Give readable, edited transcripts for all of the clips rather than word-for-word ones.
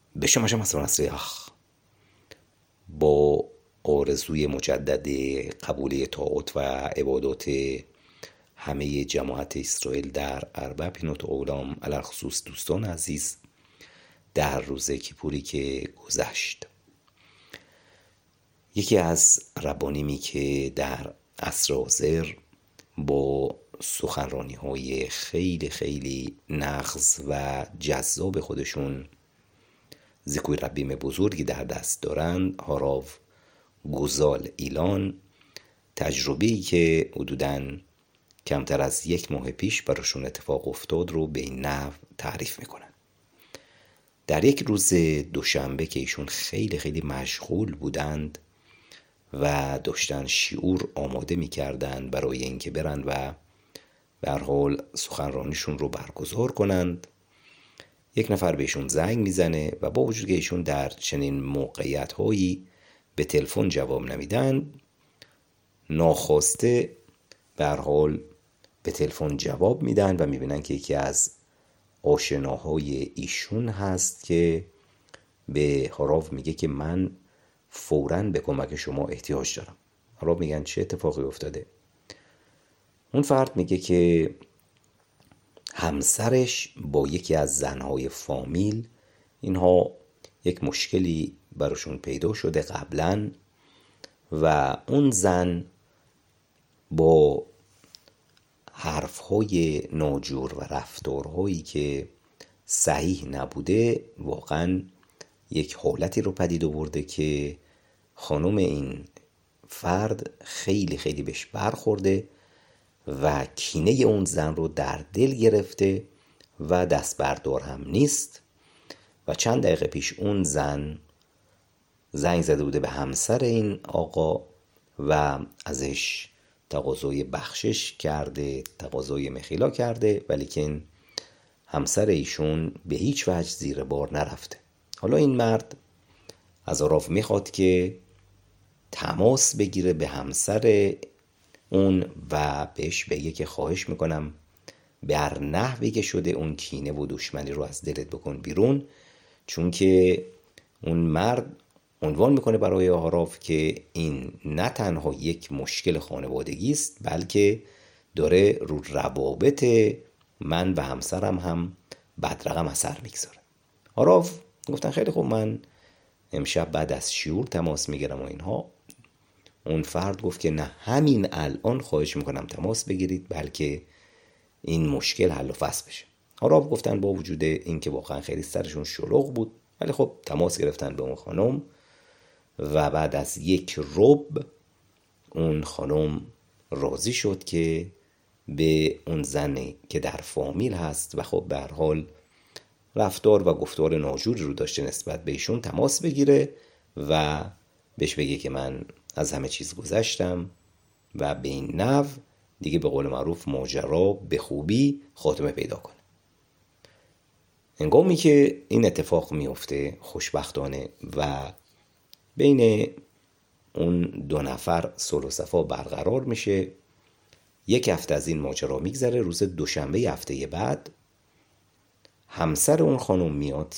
به شما مسیح با آرزوی مجدد قبول طاعات و عبادات همه جماعت اسرائیل در اربع پینوت اولام، علی خصوص دوستان عزیز، در روز کیپوری که گذشت، یکی از ربانیمی که در عصر حاضر با سخنرانی های خیلی خیلی نغز و جذاب خودشون زیکوی ربیم بزرگی در دست دارند، هاراو گوزال ایلان، تجربه‌ای که حدوداً کمتر از 1 ماه پیش براشون اتفاق افتاد رو به این نحو تعریف میکنن. در یک روز دوشنبه که ایشون خیلی خیلی مشغول بودند و داشتن شعور آماده میکردند برای اینکه برن و به هر حال سخنرانیشون رو برگزار کنند، یک نفر بهشون زنگ میزنه و با وجود که ایشون در چنین موقعیت هایی به تلفن جواب نمیدن، ناخواسته به هر حال به تلفن جواب میدن و میبینن که یکی از آشناهای ایشون هست که به هاراو میگه که من فوراً به کمک شما احتیاج دارم. هاراو میگن چه اتفاقی افتاده؟ اون فرد میگه که همسرش با یکی از زنهای فامیل، اینها یک مشکلی براشون پیدا شده قبلاً و اون زن با حرفهای ناجور و رفتارهایی که صحیح نبوده واقعاً یک حالتی رو پدید آورده که خانم این فرد خیلی خیلی بهش برخورده و کینه اون زن رو در دل گرفته و دست بردار هم نیست. و چند دقیقه پیش اون زن زنگ زده بوده به همسر این آقا و ازش تقاضای بخشش کرده، تقاضای مخیلا کرده، ولیکن همسر ایشون به هیچ وجه زیر بار نرفته. حالا این مرد از هاراو میخواد که تماس بگیره به همسر اون و بهش بگه که خواهش میکنم بر نحوی که شده اون کینه و دشمنی رو از دلت بکن بیرون، چون که اون مرد عنوان میکنه برای هاراو که این نه تنها یک مشکل خانوادگی است، بلکه داره رو روابط من و همسرم هم بدرقم اثر میگذاره. هاراو گفتن خیلی خوب، من امشب بعد از شعور تماس میگیرم و اینها. اون فرد گفت که نه، همین الان خواهش میکنم تماس بگیرید بلکه این مشکل حل و فصل بشه. هاراو گفتن با وجود این که واقعا خیلی سرشون شلوغ بود، ولی خب تماس گرفتن به اون خانم و بعد از 1 ربع اون خانم راضی شد که به اون زنی که در فامیل هست و خب به هر حال رفتار و گفتار ناجوری رو داشته نسبت به ایشون تماس بگیره و بهش بگه که من از همه چیز گذشتم و به این نحو دیگه به قول معروف ماجرا به خوبی خاتمه پیدا کنه. هنگامی که این اتفاق میفته خوشبختانه و بین اون 2 نفر صلح و صفا برقرار میشه، 1 هفته از این ماجرا میگذره. روز دوشنبه هفته بعد همسر اون خانم میاد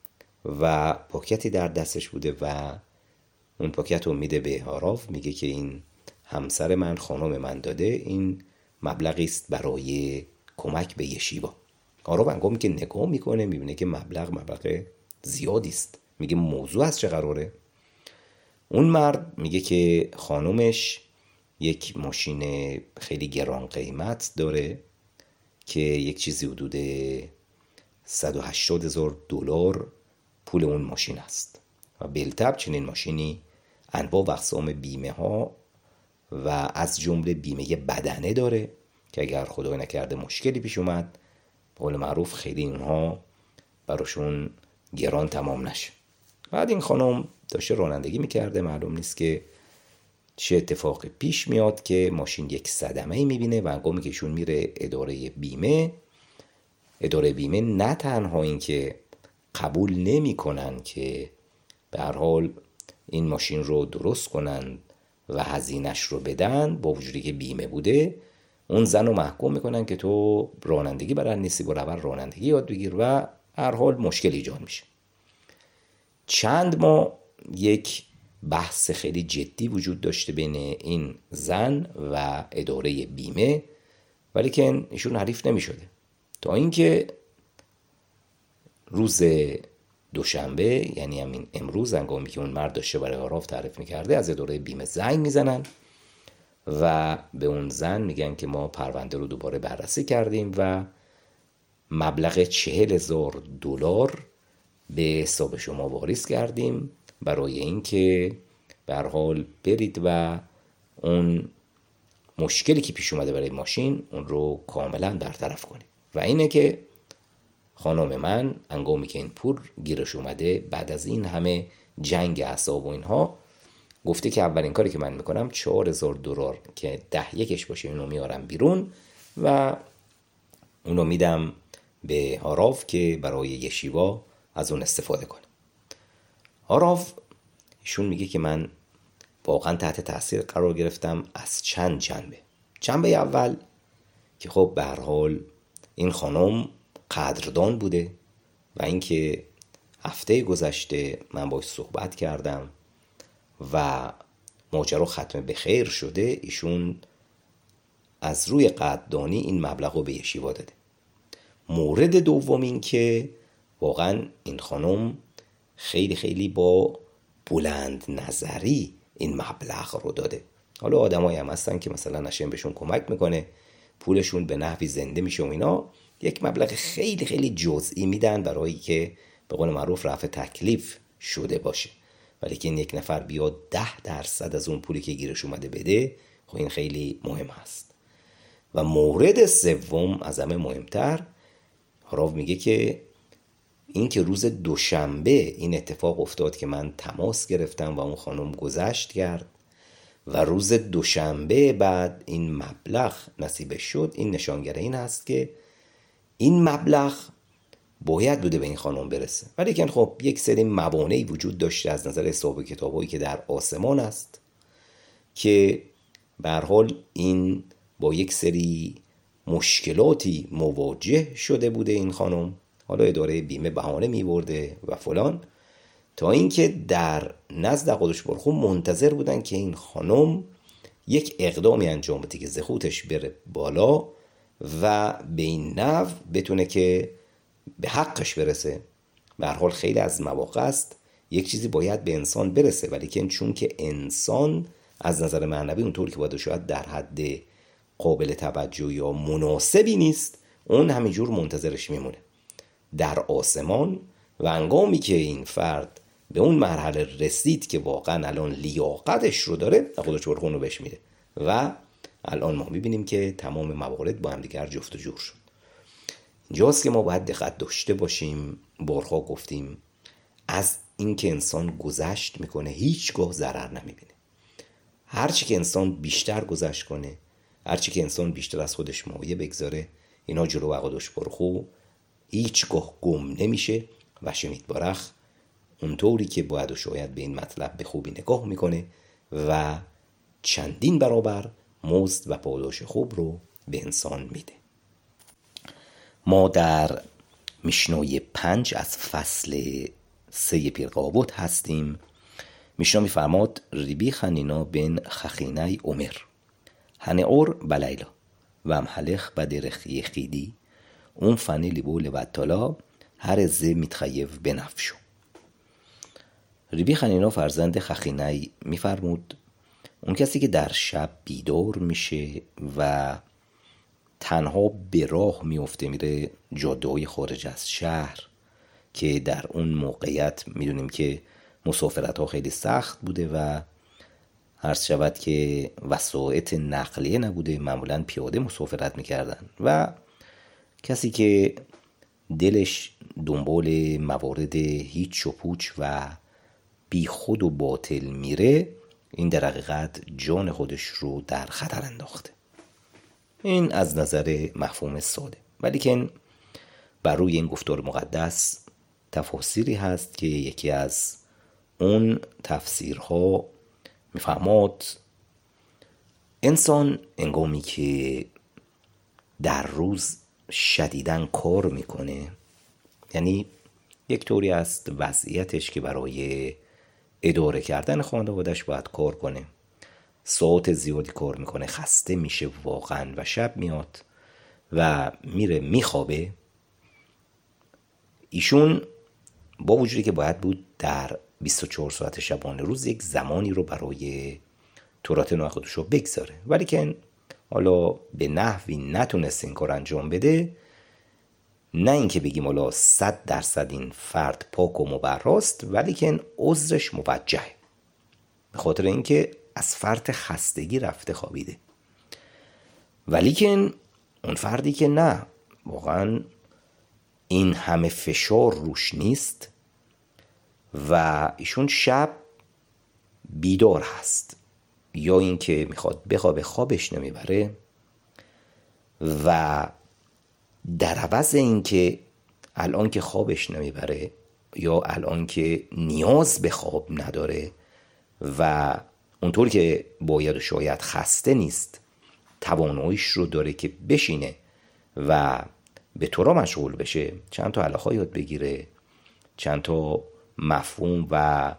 و پاکتی در دستش بوده و اون پاکت رو میده به هاراو، میگه که این همسر من خانم من داده، این مبلغی است برای کمک به یشیوا. هاراو هنگامی که نگاه میکنه میبینه که مبلغ زیادی است. میگه موضوع از چه قراره؟ اون مرد میگه که خانمش یک ماشین خیلی گران قیمت داره که یک چیزی حدود $180,000 پول اون ماشین است و بالطبع چنین ماشینی انواع و اقسام بیمه ها و از جمله بیمه بدنه داره که اگر خدای نکرده مشکلی پیش اومد به قول معروف خیلی اونها براشون گران تمام نشه. بعد این خانم داشته رانندگی میکرده، معلوم نیست که چه اتفاقی پیش میاد که ماشین یک صدمه‌ای میبینه و هنگامی که ایشون میره اداره بیمه نه تنها این که قبول نمی کنن که به هر حال این ماشین رو درست کنن و هزینه‌اش رو بدن، با وجودی که بیمه بوده، اون زن رو محکوم میکنن که تو رانندگی بلد نیستی، برو اول رانندگی یاد بگیر و هر حال مشکل ایجاد میشه. چند ماه یک بحث خیلی جدی وجود داشته بین این زن و اداره بیمه، ولی که ایشون حریف نمی شده، تا اینکه روز دوشنبه، یعنی همین امروز، هنگامی که اون مرد داشته برای آراف تعریف میکرده، از اداره بیمه زنگ میزنن و به اون زن میگن که ما پرونده رو دوباره بررسی کردیم و مبلغ $40,000 به حساب شما واریز کردیم برای اینکه به هر حال برید و اون مشکلی که پیش اومده برای ماشین اون رو کاملا برطرف کنید. و اینه که خانم من هنگامی که این پول گیرش اومده، بعد از این همه جنگ اعصاب و اینها، گفته که اولین کاری که من میکنم $4,000 که 10 باشه اینو میارم بیرون و اونو میدم به آراف که برای یشیوا از اون استفاده کنه. آراف ایشون میگه که من واقعا تحت تاثیر قرار گرفتم از چند جنبه. جنبه اول که خب به هر حال این خانم قدردان بوده و اینکه هفته گذشته من باهاش صحبت کردم و ماجرا ختم به خیر شده، ایشون از روی قدردانی این مبلغ رو به یشیوا داده. مورد دوم این که واقعا این خانم خیلی خیلی با بلند نظری این مبلغ رو داده. حالا آدمایی هم هستن که مثلا نشین بهشون کمک میکنه، پولشون به نحوی زنده میشه و اینا، یک مبلغ خیلی خیلی جزئی میدن برای که به قول معروف رفع تکلیف شده باشه. ولی که این یک نفر بیاد 10% از اون پولی که گیرش اومده بده، خب این خیلی مهم هست. و مورد سوم از همه مهمتر، آراف میگه که این که روز دوشنبه این اتفاق افتاد که من تماس گرفتم و اون خانم گذشت کرد و روز دوشنبه بعد این مبلغ نصیبش شد، این نشانگر این هست که این مبلغ باید بوده به این خانم برسه، ولی که خب یک سری موانعی وجود داشته از نظر حساب کتابایی که در آسمان است که به هر حال این با یک سری مشکلاتی مواجه شده بوده این خانم. حالا اداره بیمه بهانه می‌برده و فلان، تا اینکه در نزد قدش برخو منتظر بودن که این خانم یک اقدامی انجام بده که زخوتش بره بالا و به این نحو بتونه که به حقش برسه. به هر حال خیلی از مواقع است یک چیزی باید به انسان برسه، ولی که چون که انسان از نظر معنوی اونطور که باید شاید در حد قابل توجه یا مناسبی نیست، اون همینجور منتظرش میمونه در آسمان. و هنگامی که این فرد به اون مرحله رسید که واقعا الان لیاقتش رو داره، خودش برخون رو بهش میده و الان ما میبینیم که تمام موارد با هم دیگر جفت و جور شد. اینجاست که ما باید دقت داشته باشیم. بارها گفتیم از این که انسان گذشت میکنه هیچگاه ضرر نمیبینه. هرچی که انسان بیشتر گذشت کنه، هرچی که انسان بیشتر از خودش مایه بگذاره، اینا جلو عقدش برخو هیچگاه گم نمیشه و شمید بارخ اونطوری که باید و شاید به این مطلب به خوبی نگاه میکنه و چندین برابر مزد و پاداش خوب رو به انسان میده. ما در میشنای 5 از فصل 3 پیرقابوت هستیم. میشنا میفرماد ریبی خنینا بن خخینای عمر هنئور بلیلا و امحلخ بدرخ یخیدی اون فنی لیبو لبطالا هر زه میتخیف بنفشو. ریبی خنینا فرزند خخینای میفرمود اون کسی که در شب بیدار میشه و تنها به راه میفته میره جاده‌های خارج از شهر، که در اون موقعیت میدونیم که مسافرت ها خیلی سخت بوده و عرض شود که وسایط نقلیه نبوده، معمولا پیاده مسافرت میکردن و کسی که دلش دنبال موارد هیچ و پوچ و بی خود و باطل میره، این در حقیقت جان خودش رو در خطر انداخته. این از نظر مفهوم ساده، ولی که بر روی این گفتار مقدس تفاسیری هست که یکی از اون تفسیرها میفرماد انسان هنگامی که در روز شدیداً کار میکنه، یعنی یک طوری است وضعیتش که برای اداره کردن خانوادش باید کار کنه، ساعت زیادی کار میکنه، خسته میشه واقعا و شب میاد و میره میخوابه. ایشون با وجودی که باید بود در 24 ساعت شبانه روز یک زمانی رو برای تورات نوح خودش رو بگذاره، ولی که حالا به نحوی نتونست این کار انجام بده، نه اینکه بگیم حالا 100% این فرد پاک و مبراست، ولی که عذرش موجهه، به خاطر اینکه از فرط خستگی رفته خوابیده. ولی که اون فردی که نه، واقعا این همه فشار روش نیست و ایشون شب بیدار هست، یا اینکه میخواد بخوابه خوابش نمیبره و در عوض اینکه الان که خوابش نمیبره یا الان که نیاز به خواب نداره و اونطور که باید و شاید خسته نیست، تواناییش رو داره که بشینه و به تورا مشغول بشه، چند تا هلاخا یاد بگیره، چند تا مفهوم و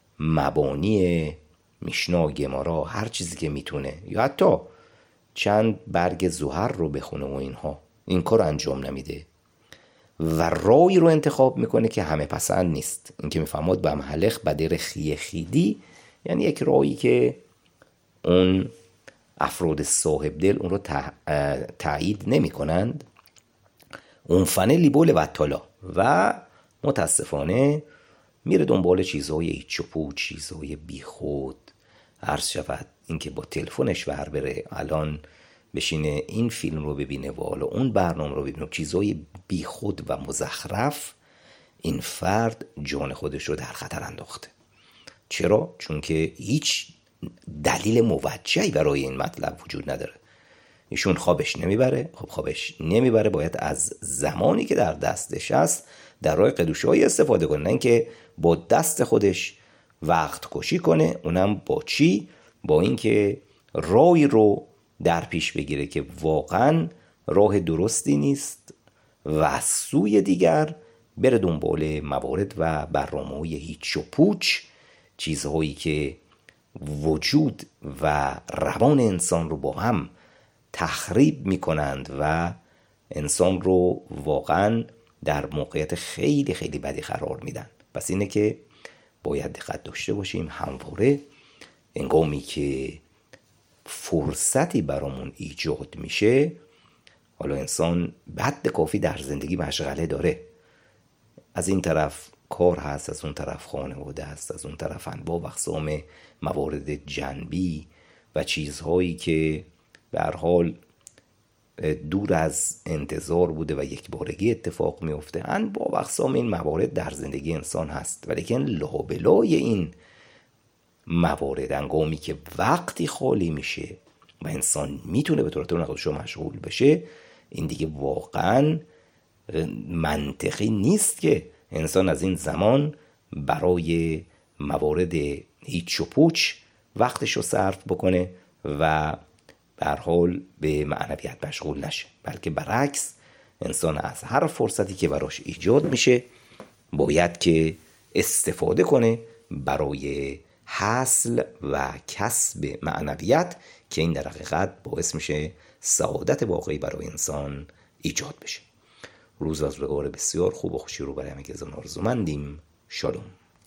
مبانی میشنا و گمارا، هر چیزی که میتونه، یا حتی چند برگ زهر رو بخونه و اینها، این کار انجام نمیده و رای رو انتخاب میکنه که همه پسند نیست. این که میفهمد به محلخ بدر خیه خیدی، یعنی یک رایی که اون افراد صاحب دل اون رو تایید نمی کنند. اون فنه لیبول و تالا و متاسفانه میره دنبال چیزهای هیچ و پوچ، چیزهای بی خود. عرض شود اینکه با تلفنش ور بره الان بشینه این فیلم رو ببینه و حالا اون برنامه رو ببینه، چیزهای بی خود و مزخرف، این فرد جان خودش رو در خطر انداخته. چرا؟ چون که هیچ دلیل موجهی برای این مطلب وجود نداره. ایشون خوابش نمیبره. خب خوابش نمیبره، باید از زمانی که در دستش هست در راه قدوشه‌ای استفاده کنه، نه اینکه با دست خودش وقت کشی کنه. اونم با چی؟ با اینکه راهی رو در پیش بگیره که واقعا راه درستی نیست و از سوی دیگر بره دنبال موارد و برنامه‌های هیچ و پوچ، چیزهایی که وجود و روان انسان رو با هم تخریب میکنند و انسان رو واقعا در موقعیت خیلی خیلی بدی قرار میدن. پس اینه که باید دقت داشته باشیم همواره هنگامی که فرصتی برامون ایجاد میشه. حالا انسان به حد کافی در زندگی مشغله داره، از این طرف کار هست، از اون طرف خانواده هست، از اون طرف انواع و اقسام موارد جنبی و چیزهایی که به هر حال دور از انتظار بوده و یک بارگی اتفاق میفته. انواع و اقسام این موارد در زندگی انسان هست، ولیکن لابلای این موارد هنگامی که وقتی خالی میشه و انسان میتونه به طور خودش مشغول بشه، این دیگه واقعا منطقی نیست که انسان از این زمان برای موارد هیچ و پوچ وقتش رو صرف بکنه و به هر حال به معنویت مشغول نشه، بلکه برعکس انسان از هر فرصتی که براش ایجاد میشه باید که استفاده کنه برای حاصل و کسب معنویت، که این در حقیقت باعث میشه سعادت واقعی برای انسان ایجاد بشه. روز از روزگار بسیار خوب و خوشی رو برای همه که آرزومندیم. شالوم.